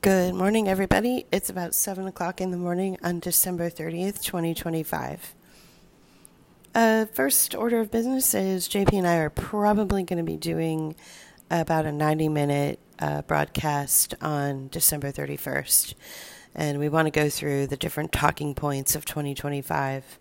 Good morning, everybody. It's about 7 o'clock in the morning on December 30th, 2025. First order of business is JP and I are probably going to be doing about a 90-minute broadcast on December 31st. And we want to go through the different talking points of 2025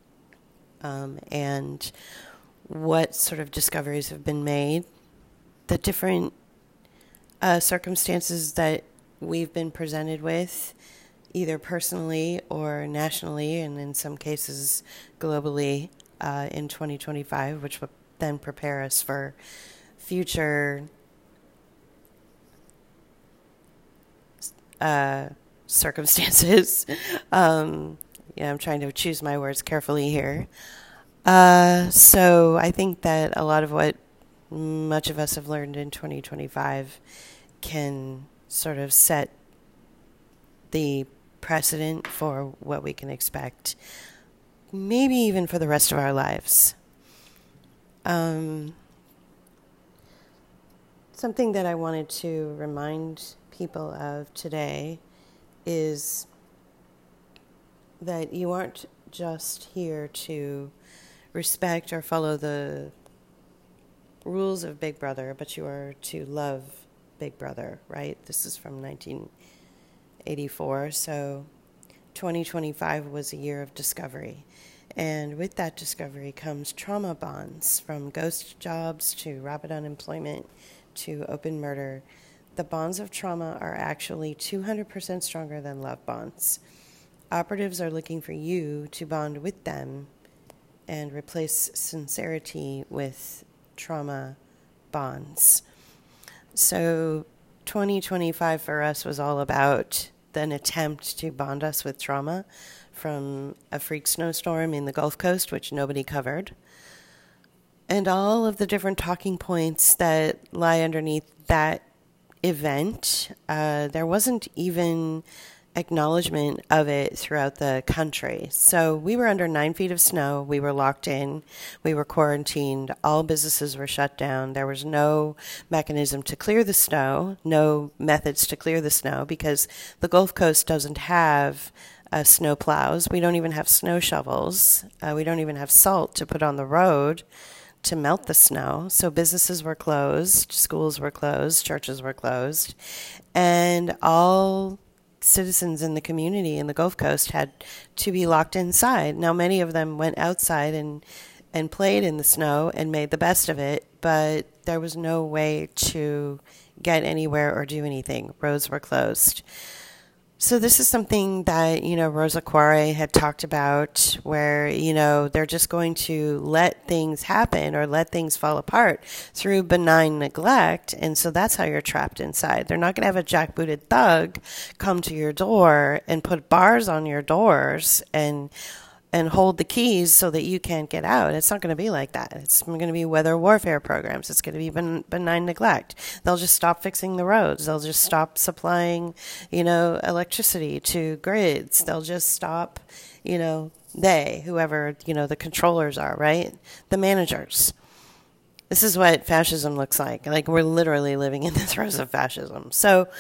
and what sort of discoveries have been made, the different circumstances that we've been presented with, either personally or nationally, and in some cases globally, in 2025, which will then prepare us for future circumstances. I'm trying to choose my words carefully here. So I think that a lot of what much of us have learned in 2025 can sort of set the precedent for what we can expect, maybe even for the rest of our lives. Something that I wanted to remind people of today is that you aren't just here to respect or follow the rules of Big Brother, but you are to love Big Brother, right? This is from 1984, so 2025 was a year of discovery. And with that discovery comes trauma bonds, from ghost jobs to rapid unemployment to open murder. The bonds of trauma are actually 200% stronger than love bonds. Operatives are looking for you to bond with them and replace sincerity with trauma bonds. So 2025 for us was all about an attempt to bond us with trauma from a freak snowstorm in the Gulf Coast, which nobody covered, and all of the different talking points that lie underneath that event. There wasn't even acknowledgement of it throughout the country. So we were under 9 feet of snow. We were locked in. We were quarantined. All businesses were shut down. There was no mechanism to clear the snow, no methods to clear the snow, because the Gulf Coast doesn't have snow plows. We don't even have snow shovels. We don't even have salt to put on the road to melt the snow. So businesses were closed, schools were closed, churches were closed, and all citizens in the community in the Gulf Coast had to be locked inside. Now, many of them went outside and played in the snow and made the best of it, but there was no way to get anywhere or do anything. Roads were closed. So this is something that, Rosa Quare had talked about, where, they're just going to let things happen or let things fall apart through benign neglect. And so that's how you're trapped inside. They're not going to have a jackbooted thug come to your door and put bars on your doors and hold the keys so that you can't get out. It's not going to be like that. It's going to be weather warfare programs. It's going to be benign neglect. They'll just stop fixing the roads. They'll just stop supplying, electricity to grids. They'll just stop, whoever, the controllers are, right? The managers. This is what fascism looks like. Like, we're literally living in the throes of fascism. So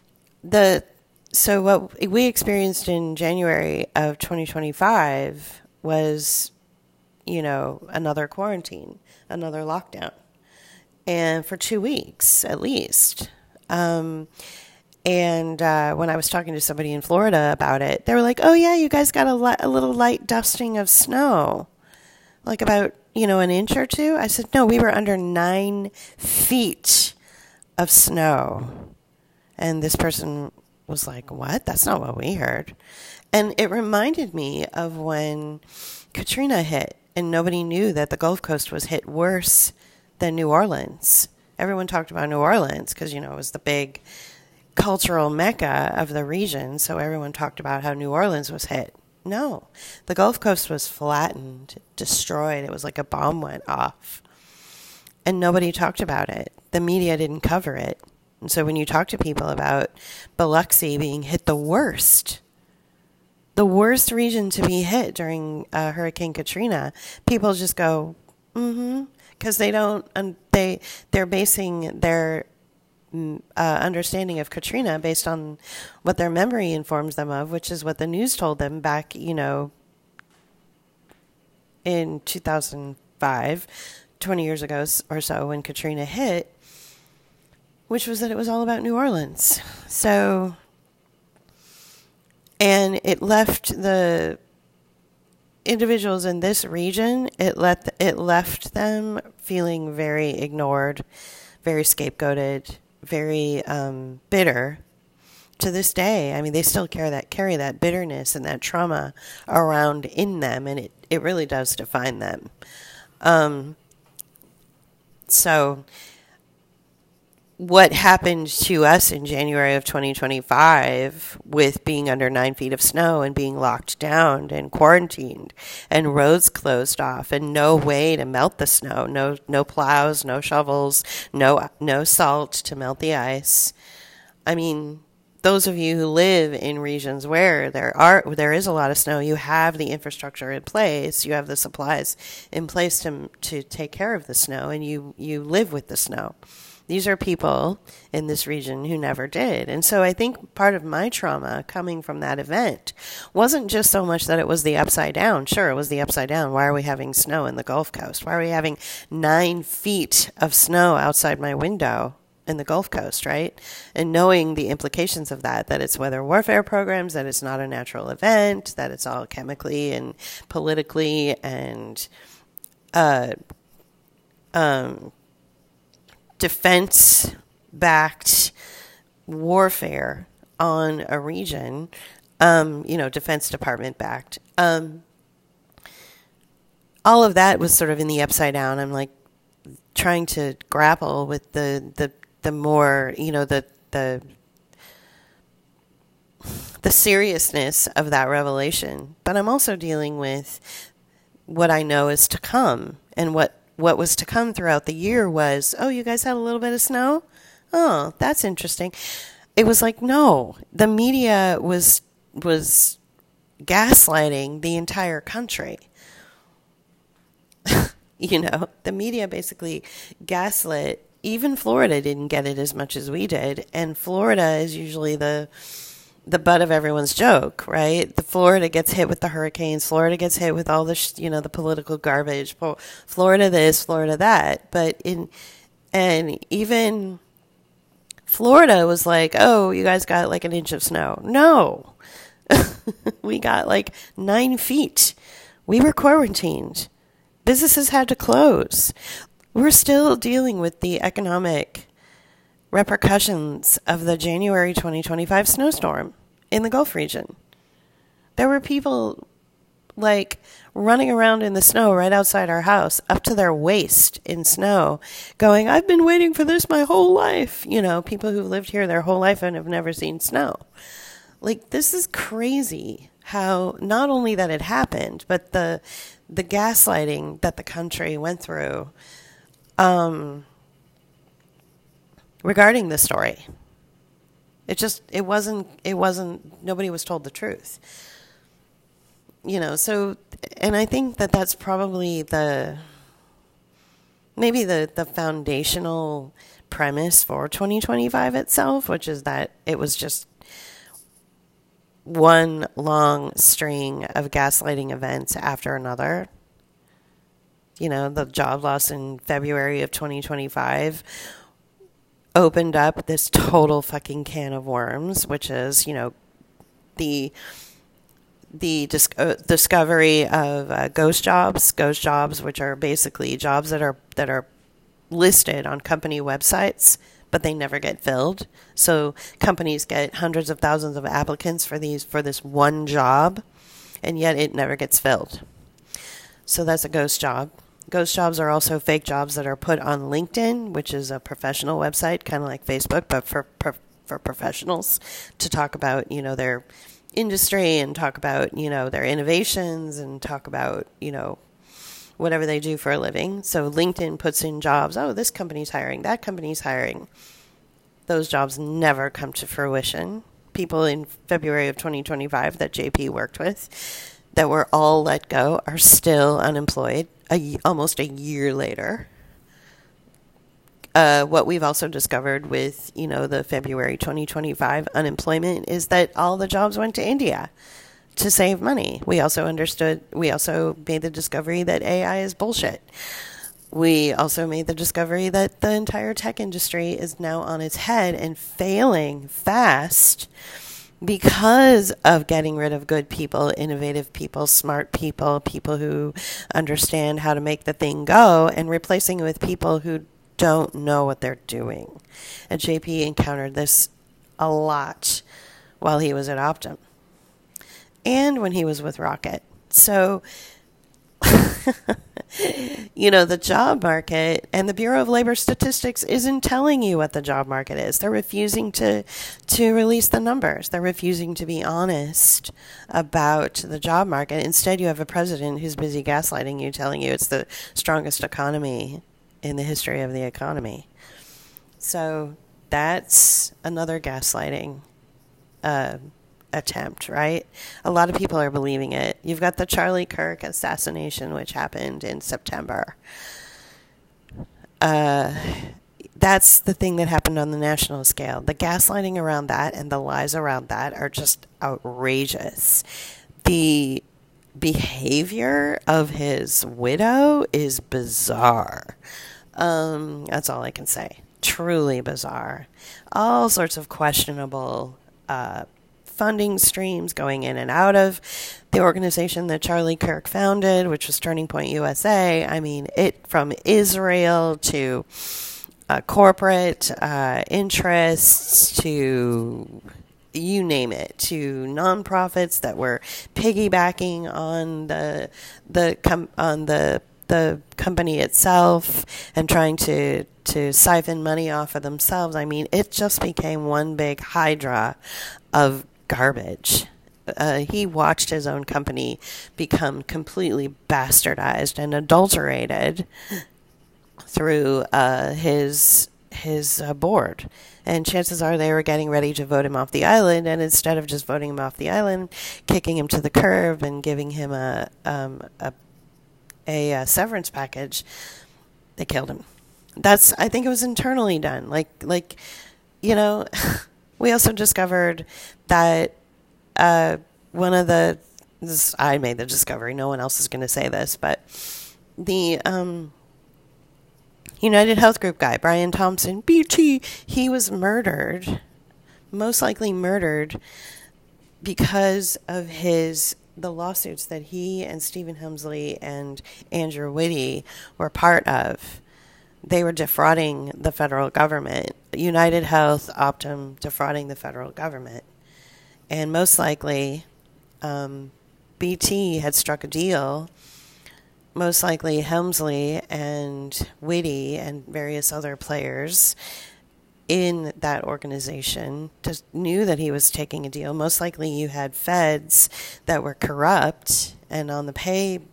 what we experienced in January of 2025 was, another quarantine, another lockdown, and for 2 weeks at least. And when I was talking to somebody in Florida about it, they were like, "Oh yeah, you guys got a little light dusting of snow, like about an inch or two." I said, "No, we were under 9 feet of snow," and this person was like, "What? That's not what we heard." And it reminded me of when Katrina hit and nobody knew that the Gulf Coast was hit worse than New Orleans. Everyone talked about New Orleans because, it was the big cultural mecca of the region. So everyone talked about how New Orleans was hit. No, the Gulf Coast was flattened, destroyed. It was like a bomb went off. And nobody talked about it. The media didn't cover it. And so when you talk to people about Biloxi being hit the worst region to be hit during Hurricane Katrina, people just go, because they don't, they're basing their understanding of Katrina based on what their memory informs them of, which is what the news told them back, in 2005, 20 years ago or so when Katrina hit, which was that it was all about New Orleans. So, and it left the individuals in this region, it left them feeling very ignored, very scapegoated, very bitter. To this day, I mean, they still carry that bitterness and that trauma around in them, and it really does define them. So what happened to us in January of 2025 with being under 9 feet of snow and being locked down and quarantined and roads closed off and no way to melt the snow, no plows, no shovels, no salt to melt the ice. I mean, those of you who live in regions where there is a lot of snow, you have the infrastructure in place, you have the supplies in place to take care of the snow, and you live with the snow. These are people in this region who never did. And so I think part of my trauma coming from that event wasn't just so much that it was the upside down. Sure, it was the upside down. Why are we having snow in the Gulf Coast? Why are we having 9 feet of snow outside my window in the Gulf Coast, right? And knowing the implications of that it's weather warfare programs, that it's not a natural event, that it's all chemically and politically and defense-backed warfare on a region, Defense Department-backed. All of that was sort of in the upside down. I'm like trying to grapple with the more, the seriousness of that revelation. But I'm also dealing with what I know is to come, and what was to come throughout the year was, oh, you guys had a little bit of snow? Oh, that's interesting. It was like, no, the media was gaslighting the entire country. The media basically gaslit. Even Florida didn't get it as much as we did. And Florida is usually the butt of everyone's joke, right? Florida gets hit with the hurricanes. Florida gets hit with all the, the political garbage. Florida this, Florida that. And even Florida was like, oh, you guys got like an inch of snow. No, we got like 9 feet. We were quarantined. Businesses had to close. We're still dealing with the economic repercussions of the January 2025 snowstorm in the Gulf region. There were people like running around in the snow right outside our house, up to their waist in snow, going, I've been waiting for this my whole life. People who've lived here their whole life and have never seen snow. Like, this is crazy how not only that it happened, but the gaslighting that the country went through regarding the story. It wasn't, nobody was told the truth. So, and I think that's probably maybe the foundational premise for 2025 itself, which is that it was just one long string of gaslighting events after another. The job loss in February of 2025 opened up this total fucking can of worms, which is, the discovery of ghost jobs, which are basically jobs that are listed on company websites, but they never get filled. So companies get hundreds of thousands of applicants for this one job, and yet it never gets filled. So that's a ghost job. Ghost jobs are also fake jobs that are put on LinkedIn, which is a professional website, kind of like Facebook, but for professionals, to talk about, their industry and talk about, their innovations and talk about, whatever they do for a living. So LinkedIn puts in jobs. Oh, this company's hiring. That company's hiring. Those jobs never come to fruition. People in February of 2025 that JP worked with that were all let go are still unemployed almost a year later. What we've also discovered with, the February 2025 unemployment is that all the jobs went to India to save money. We also made the discovery that AI is bullshit. We also made the discovery that the entire tech industry is now on its head and failing fast because of getting rid of good people, innovative people, smart people, people who understand how to make the thing go, and replacing it with people who don't know what they're doing. And JP encountered this a lot while he was at Optum and when he was with Rocket. So, the job market and the Bureau of Labor Statistics isn't telling you what the job market is. They're refusing to release the numbers. They're refusing to be honest about the job market. Instead, you have a president who's busy gaslighting you, telling you it's the strongest economy in the history of the economy. So that's another gaslighting attempt, right? A lot of people are believing it. You've got the Charlie Kirk assassination, which happened in September. That's the thing that happened on the national scale. The gaslighting around that and the lies around that are just outrageous. The behavior of his widow is bizarre. That's all I can say. Truly bizarre. All sorts of questionable funding streams going in and out of the organization that Charlie Kirk founded, which was Turning Point USA. I mean, it from Israel to corporate interests to you name it, to nonprofits that were piggybacking on the company itself and trying to siphon money off of themselves. I mean, it just became one big hydra of garbage. He watched his own company become completely bastardized and adulterated through his board. And chances are they were getting ready to vote him off the island, and instead of just voting him off the island, kicking him to the curb and giving him a severance package, they killed him. I think it was internally done. We also discovered that I made the discovery, no one else is going to say this, but the United Health Group guy, Brian Thompson, BT, he was murdered, most likely murdered because of the lawsuits that he and Stephen Hemsley and Andrew Whitty were part of. They were defrauding the federal government. United Health, Optum, defrauding the federal government. And most likely, BT had struck a deal. Most likely, Hemsley and Whitty and various other players in that organization just knew that he was taking a deal. Most likely, you had feds that were corrupt and on the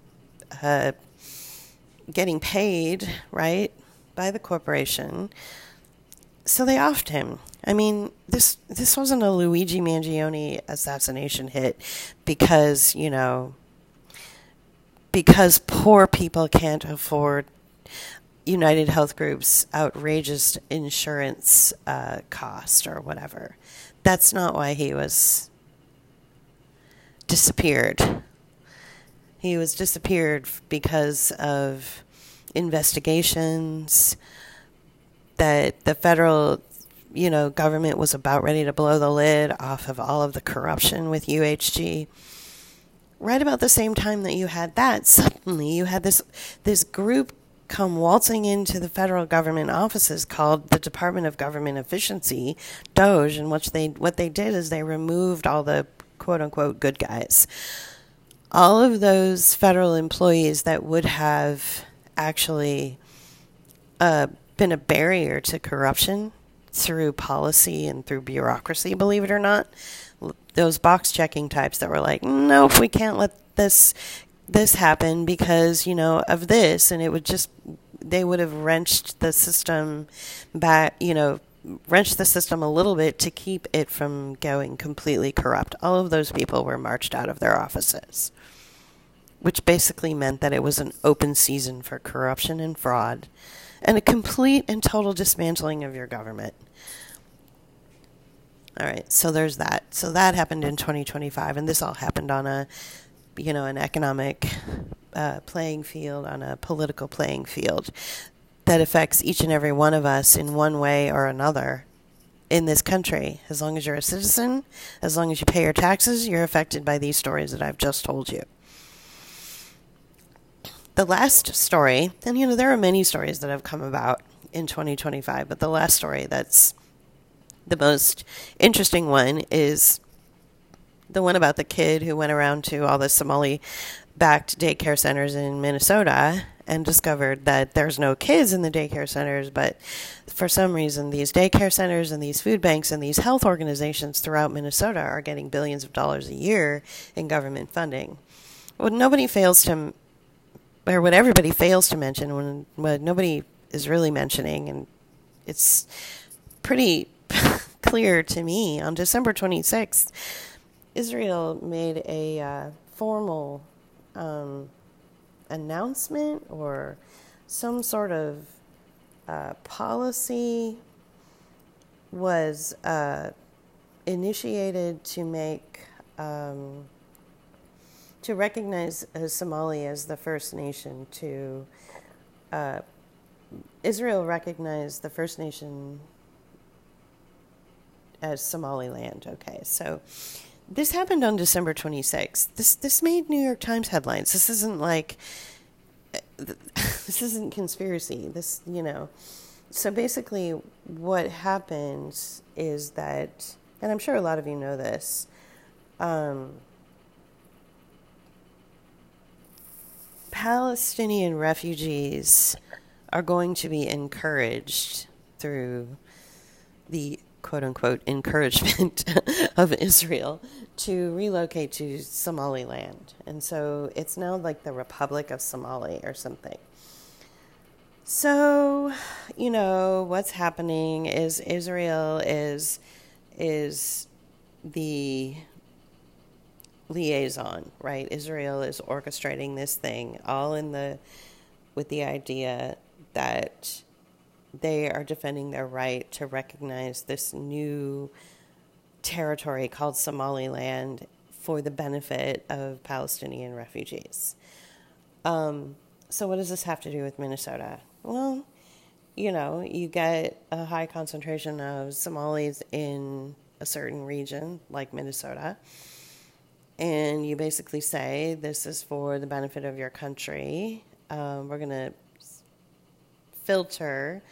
getting paid, right, by the corporation. So they offed him. I mean, this wasn't a Luigi Mangione assassination hit because poor people can't afford United Health Group's outrageous insurance cost or whatever. That's not why he was disappeared. He was disappeared because of investigations that the federal, government was about ready to blow the lid off of all of the corruption with UHG. Right about the same time that you had that, suddenly you had this group come waltzing into the federal government offices called the Department of Government Efficiency, DOGE, and what they did is they removed all the quote-unquote good guys. All of those federal employees that would have actually been a barrier to corruption through policy and through bureaucracy, believe it or not, those box-checking types that were like, nope, we can't let this happen because, of this, and they would have wrenched the system back, wrenched the system a little bit to keep it from going completely corrupt. All of those people were marched out of their offices, which basically meant that it was an open season for corruption and fraud and a complete and total dismantling of your government. All right, so there's that. So that happened in 2025, and this all happened on an economic playing field, on a political playing field that affects each and every one of us in one way or another in this country. As long as you're a citizen, as long as you pay your taxes, you're affected by these stories that I've just told you. The last story, and there are many stories that have come about in 2025, but the last story that's the most interesting one is the one about the kid who went around to all the Somali-backed daycare centers in Minnesota and discovered that there's no kids in the daycare centers, but for some reason these daycare centers and these food banks and these health organizations throughout Minnesota are getting billions of dollars a year in government funding. What everybody fails to mention, what nobody is really mentioning, and it's pretty clear to me, on December 26th, Israel made a formal announcement or some sort of policy was initiated to recognize Somalia as the first nation to Israel recognized the First Nation as Somaliland. Okay, so this happened on December 26th. This made New York Times headlines. This isn't conspiracy. So basically what happens is that, and I'm sure a lot of you know this, Palestinian refugees are going to be encouraged through the quote-unquote encouragement of Israel to relocate to Somaliland. And so it's now like the Republic of Somali or something. So, what's happening is Israel is the liaison, right? Israel is orchestrating this thing all with the idea that they are defending their right to recognize this new territory called Somaliland for the benefit of Palestinian refugees. So what does this have to do with Minnesota? Well, you get a high concentration of Somalis in a certain region, like Minnesota, and you basically say, this is for the benefit of your country. We're going to filter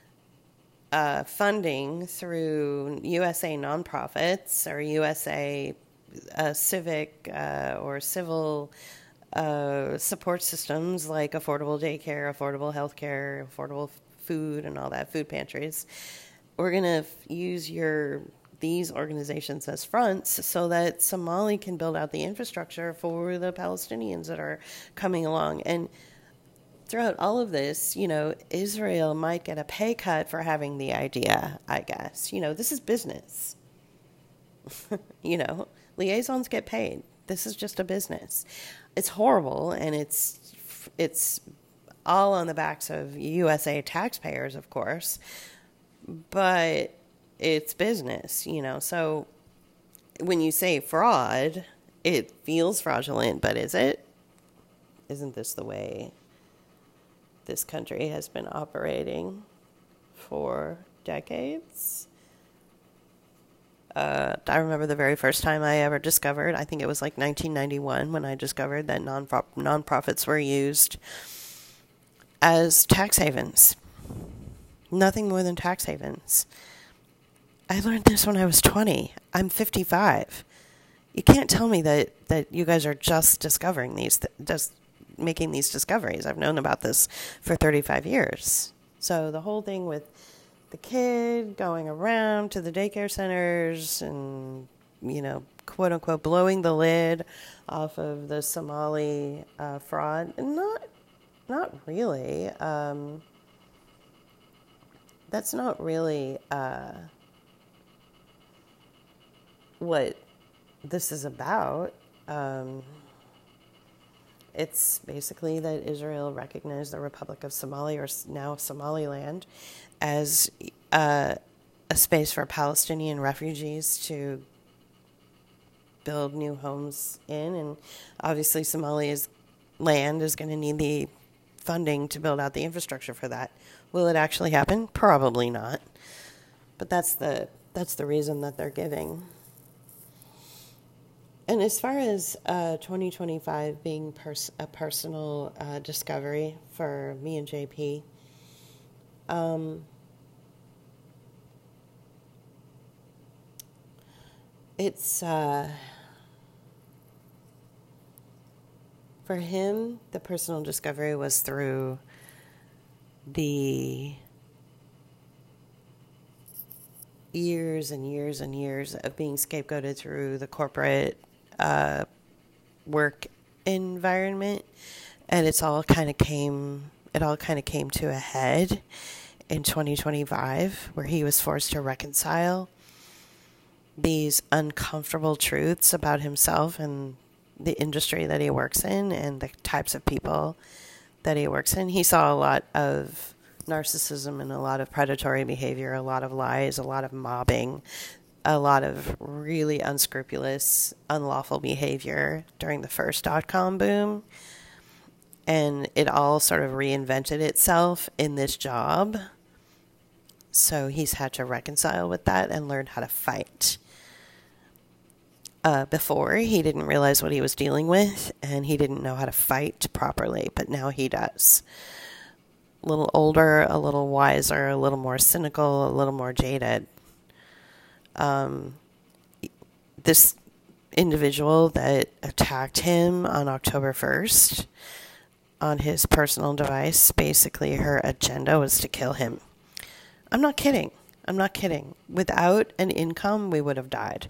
funding through USA nonprofits or USA civic or civil support systems like affordable daycare, affordable healthcare, affordable food, and all that, food pantries. We're going to use these organizations as fronts so that Somali can build out the infrastructure for the Palestinians that are coming along. And throughout all of this, Israel might get a pay cut for having the idea, I guess. This is business. Liaisons get paid. This is just a business. It's horrible, and it's all on the backs of USA taxpayers, of course, but it's business, So when you say fraud, it feels fraudulent, but is it? Isn't this the way this country has been operating for decades? I remember the very first time I ever discovered, I think it was like 1991, when I discovered that nonprofits were used as tax havens. Nothing more than tax havens. I learned this when I was 20. I'm 55. You can't tell me that you guys are just discovering just making these discoveries. I've known about this for 35 years. So the whole thing with the kid going around to the daycare centers and, quote unquote, blowing the lid off of the Somali fraud, not really. That's not really what this is about. It's basically that Israel recognized the Republic of Somalia, or now Somaliland, as a space for Palestinian refugees to build new homes in. And obviously Somalia's land is going to need the funding to build out the infrastructure for that. Will it actually happen? Probably not. But that's the reason that they're giving. And as far as 2025 being a personal discovery for me and JP, it's for him, the personal discovery was through the years and years and years of being scapegoated through the corporate work environment, and it all kind of came to a head in 2025, where he was forced to reconcile these uncomfortable truths about himself and the industry that he works in and the types of people that he works in. He saw a lot of narcissism and a lot of predatory behavior, a lot of lies, a lot of mobbing, a lot of really unscrupulous, unlawful behavior during the first dot-com boom. And it all sort of reinvented itself in this job. So he's had to reconcile with that and learn how to fight. Before, he didn't realize what he was dealing with, and he didn't know how to fight properly, but now he does. A little older, a little wiser, a little more cynical, a little more jaded. This individual that attacked him on October 1st on his personal device, basically her agenda was to kill him. I'm not kidding. Without an income, we would have died.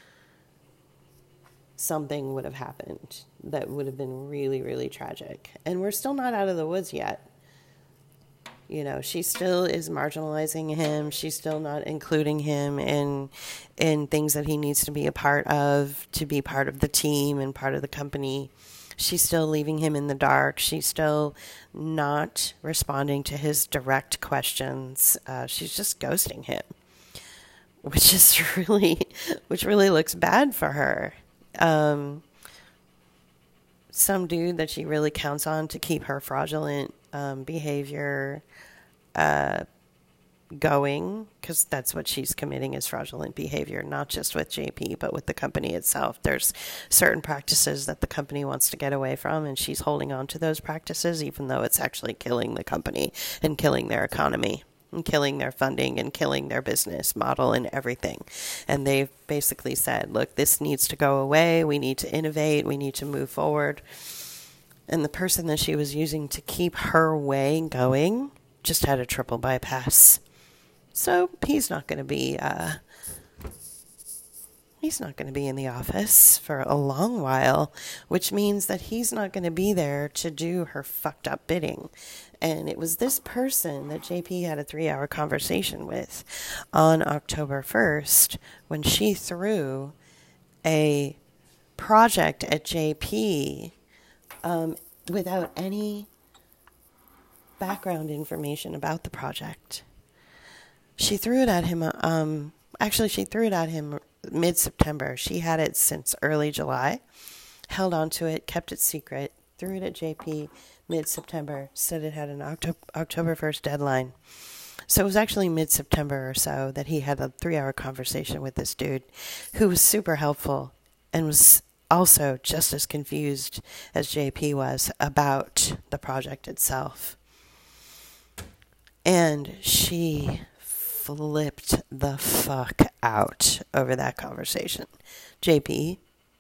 Something would have happened that would have been really, really tragic. And we're still not out of the woods yet. You know, she still is marginalizing him. She's still not including him in things that he needs to be a part of, to be part of the team and part of the company. She's still leaving him in the dark. She's still not responding to his direct questions. She's just ghosting him, which really looks bad for her. Some dude that she really counts on to keep her fraudulent behavior going, because that's what she's committing, is fraudulent behavior, not just with JP, but with the company itself. There's certain practices that the company wants to get away from, and she's holding on to those practices, even though it's actually killing the company and killing their economy and killing their funding and killing their business model and everything. And they've basically said, look, this needs to go away. We need to innovate. We need to move forward. And the person that she was using to keep her way going just had a triple bypass. So he's not going to be in the office for a long while, which means that he's not going to be there to do her fucked up bidding. And it was this person that JP had a 3-hour conversation with on October 1st when she threw a project at JP without any background information about the project. She threw it at him. She threw it at him mid-September. She had it since early July, held on to it, kept it secret, threw it at JP mid-September, said it had an October 1st deadline. So it was actually mid-September or so that he had a 3-hour conversation with this dude who was super helpful and was also just as confused as JP was about the project itself. And she flipped the fuck out over that conversation. JP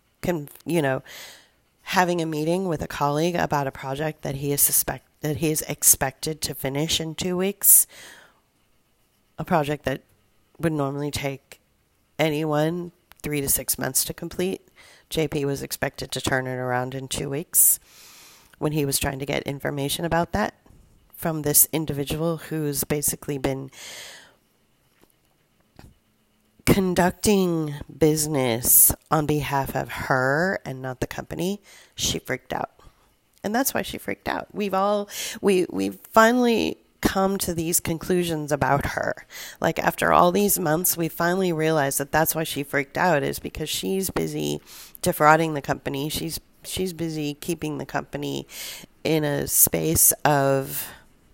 having a meeting with a colleague about a project that he is expected to finish in 2 weeks, a project that would normally take anyone 3 to 6 months to complete. JP was expected to turn it around in 2 weeks when he was trying to get information about that from this individual who's basically been conducting business on behalf of her and not the company. She freaked out. And that's why she freaked out. We've finally come to these conclusions about her. Like after all these months, we finally realized that that's why she freaked out, is because she's busy defrauding the company. She's busy keeping the company in a space of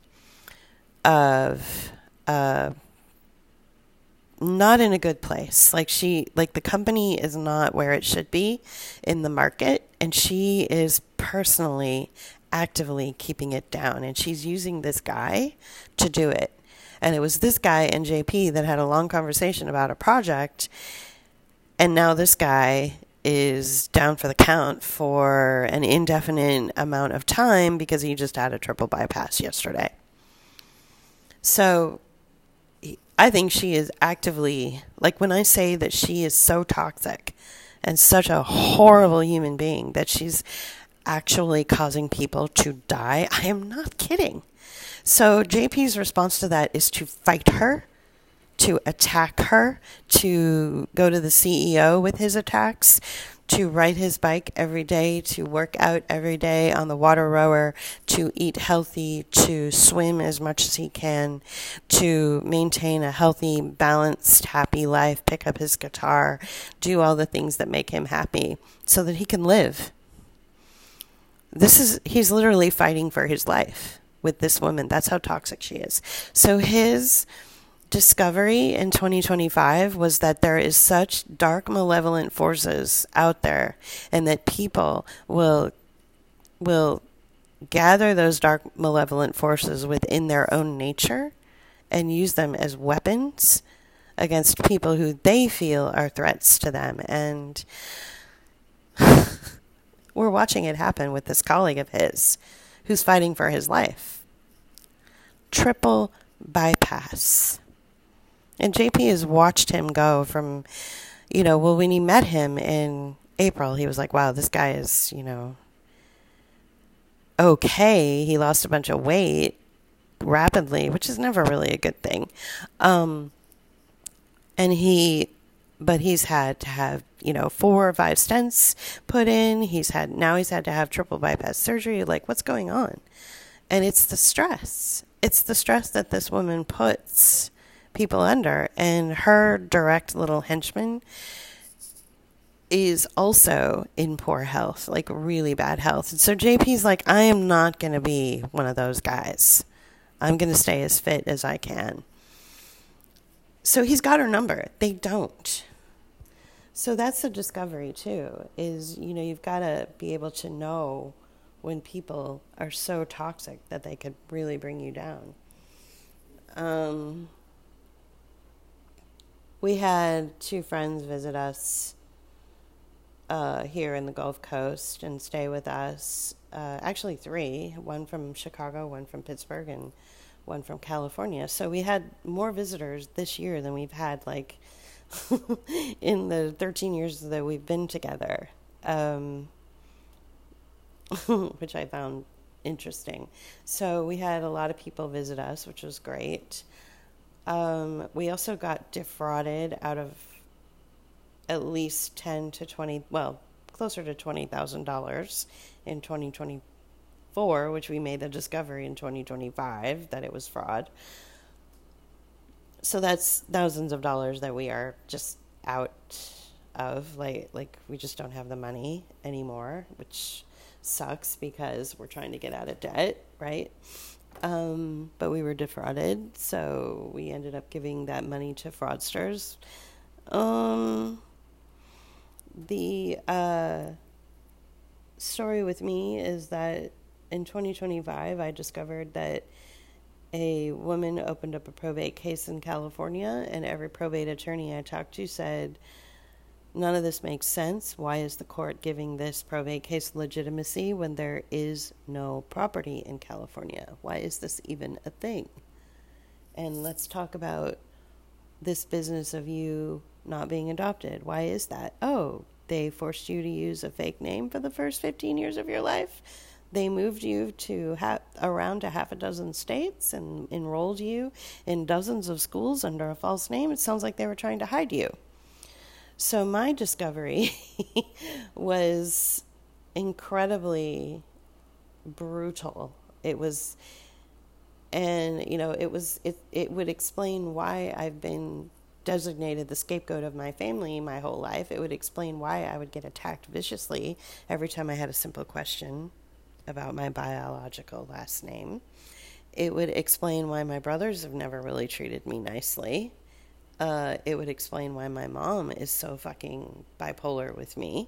not in a good place. Like the company is not where it should be in the market, and she is personally actively keeping it down, and she's using this guy to do it. And it was this guy and JP that had a long conversation about a project, and now this guy is down for the count for an indefinite amount of time because he just had a triple bypass yesterday. So I think she is actively, like when I say that she is so toxic and such a horrible human being that she's actually causing people to die, I am not kidding. So JP's response to that is to fight her, to attack her, to go to the CEO with his attacks, to ride his bike every day, to work out every day on the water rower, to eat healthy, to swim as much as he can, to maintain a healthy, balanced, happy life, pick up his guitar, do all the things that make him happy so that he can live. He's literally fighting for his life with this woman. That's how toxic she is. So his discovery in 2025 was that there is such dark, malevolent forces out there, and that people will gather those dark, malevolent forces within their own nature and use them as weapons against people who they feel are threats to them. And we're watching it happen with this colleague of his who's fighting for his life. Triple bypass. And JP has watched him go from, when he met him in April, he was like, wow, this guy is, okay. He lost a bunch of weight rapidly, which is never really a good thing. But he's had to have, 4 or 5 stents put in. He's had to have triple bypass surgery. Like, what's going on? And it's the stress. It's the stress that this woman puts people under. And her direct little henchman is also in poor health, like really bad health. And so JP's like, I am not going to be one of those guys. I'm going to stay as fit as I can. So he's got her number. They don't. So that's the discovery, too, is, you've got to be able to know when people are so toxic that they could really bring you down. We had 2 friends visit us here in the Gulf Coast and stay with us. Actually 3, one from Chicago, one from Pittsburgh, and one from California. So we had more visitors this year than we've had, in the 13 years that we've been together, which I found interesting. So we had a lot of people visit us, which was great. We also got defrauded out of at least 10 to 20, well, closer to $20,000 in 2024, which we made the discovery in 2025 that it was fraud. So that's thousands of dollars that we are just out of, like we just don't have the money anymore, which sucks because we're trying to get out of debt, right? But we were defrauded, so we ended up giving that money to fraudsters. The story with me is that in 2025, I discovered that a woman opened up a probate case in California, and every probate attorney I talked to said, none of this makes sense. Why is the court giving this probate case legitimacy when there is no property in California? Why is this even a thing? And let's talk about this business of you not being adopted. Why is that? Oh, they forced you to use a fake name for the first 15 years of your life? They moved you to around to half a dozen states and enrolled you in dozens of schools under a false name. It sounds like they were trying to hide you. So my discovery was incredibly brutal. It was, and it would explain why I've been designated the scapegoat of my family my whole life. It would explain why I would get attacked viciously every time I had a simple question about my biological last name. It would explain why my brothers have never really treated me nicely. It would explain why my mom is so fucking bipolar with me.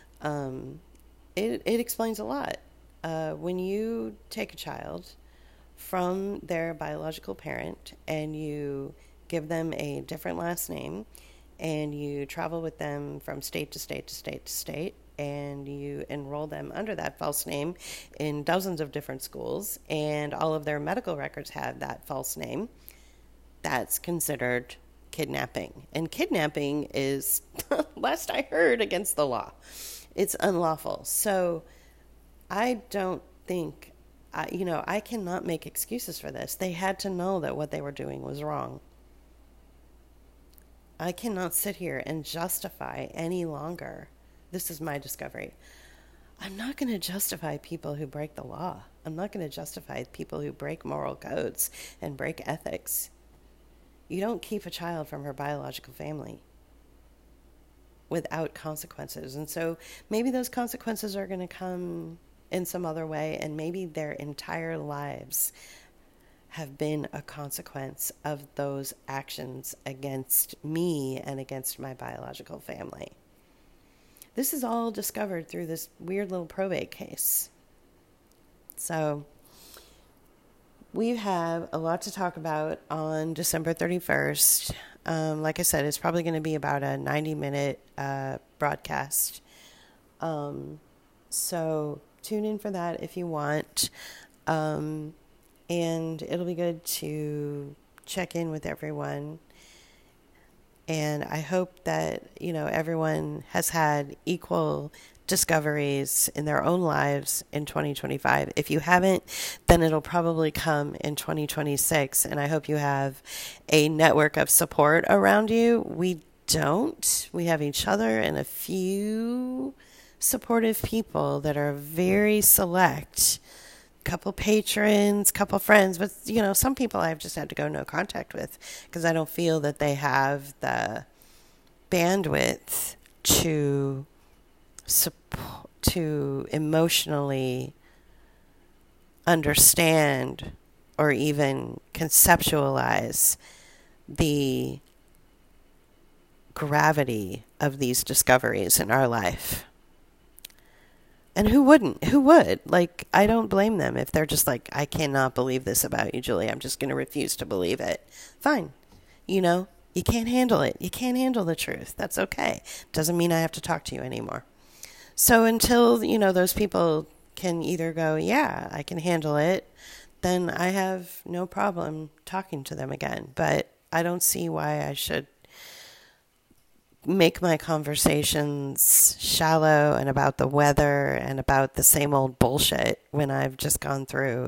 It explains a lot. When you take a child from their biological parent and you give them a different last name and you travel with them from state to state to state to state, and you enroll them under that false name in dozens of different schools, and all of their medical records have that false name, that's considered kidnapping. And kidnapping is, last I heard, against the law. It's unlawful. So I don't think, I cannot make excuses for this. They had to know that what they were doing was wrong. I cannot sit here and justify any longer. This is my discovery. I'm not going to justify people who break the law. I'm not going to justify people who break moral codes and break ethics. You don't keep a child from her biological family without consequences. And so maybe those consequences are going to come in some other way, and maybe their entire lives have been a consequence of those actions against me and against my biological family. This is all discovered through this weird little probate case. So we have a lot to talk about on December 31st. Like I said, it's probably going to be about a 90-minute broadcast. So tune in for that if you want. And it'll be good to check in with everyone. And I hope that, everyone has had equal discoveries in their own lives in 2025. If you haven't, then it'll probably come in 2026. And I hope you have a network of support around you. We don't. We have each other and a few supportive people that are very select. Couple patrons, couple friends, but some people I've just had to go no contact with because I don't feel that they have the bandwidth to support, to emotionally understand or even conceptualize the gravity of these discoveries in our life. And who wouldn't? Who would? I don't blame them if they're just like, I cannot believe this about you, Julie. I'm just going to refuse to believe it. Fine. You can't handle it. You can't handle the truth. That's okay. Doesn't mean I have to talk to you anymore. So until, those people can either go, yeah, I can handle it, then I have no problem talking to them again. But I don't see why I should make my conversations shallow and about the weather and about the same old bullshit when I've just gone through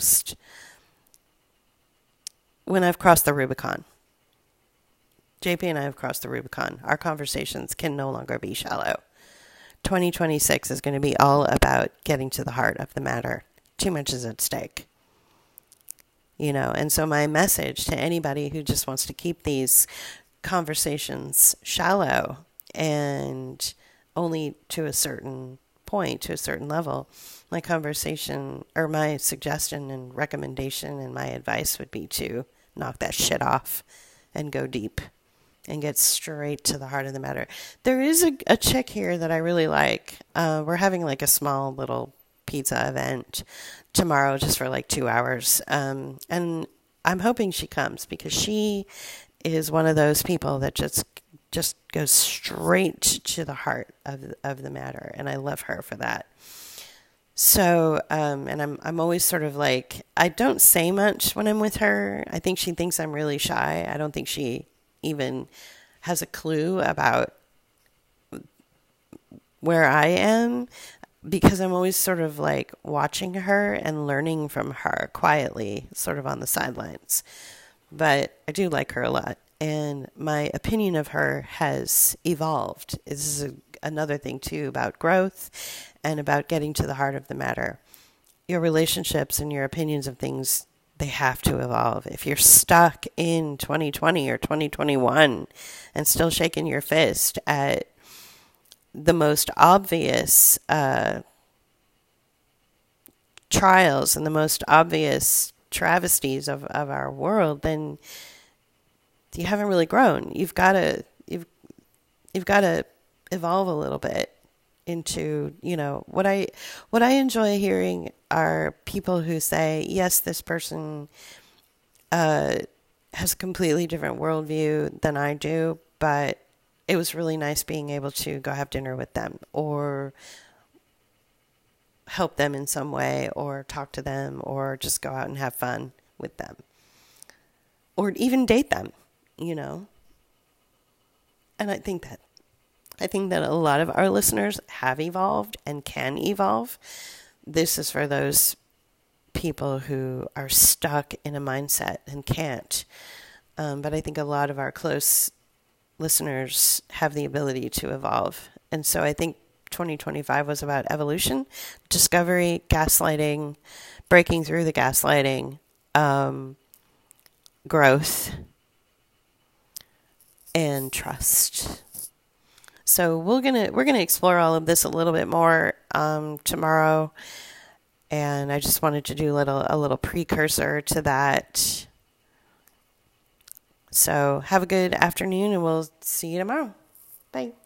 when I've crossed the Rubicon. JP and I have crossed the Rubicon. Our conversations can no longer be shallow. 2026 is going to be all about getting to the heart of the matter. Too much is at stake. And so my message to anybody who just wants to keep these conversations shallow and only to a certain point, to a certain level, my conversation or my suggestion and recommendation and my advice would be to knock that shit off and go deep and get straight to the heart of the matter. There is a chick here that I really like. We're having a small little pizza event tomorrow just for 2 hours. And I'm hoping she comes because she is one of those people that just goes straight to the heart of the matter, and I love her for that. So, and I'm always sort of I don't say much when I'm with her. I think she thinks I'm really shy. I don't think she even has a clue about where I am because I'm always sort of watching her and learning from her quietly, sort of on the sidelines. But I do like her a lot, and my opinion of her has evolved. This is another thing, too, about growth and about getting to the heart of the matter. your relationships and your opinions of things, they have to evolve. If you're stuck in 2020 or 2021 and still shaking your fist at the most obvious trials and the most obvious travesties of our world, then you haven't really grown. You've got to evolve a little bit into, what I enjoy hearing are people who say, yes, this person has a completely different worldview than I do, but it was really nice being able to go have dinner with them or help them in some way or talk to them or just go out and have fun with them or even date them, And I think that a lot of our listeners have evolved and can evolve. This is for those people who are stuck in a mindset and can't. But I think a lot of our close listeners have the ability to evolve. And so I think 2025 was about evolution, discovery, gaslighting, breaking through the gaslighting, growth, and trust. So we're gonna explore all of this a little bit more tomorrow, and I just wanted to do a little precursor to that. So have a good afternoon, and we'll see you tomorrow. Bye.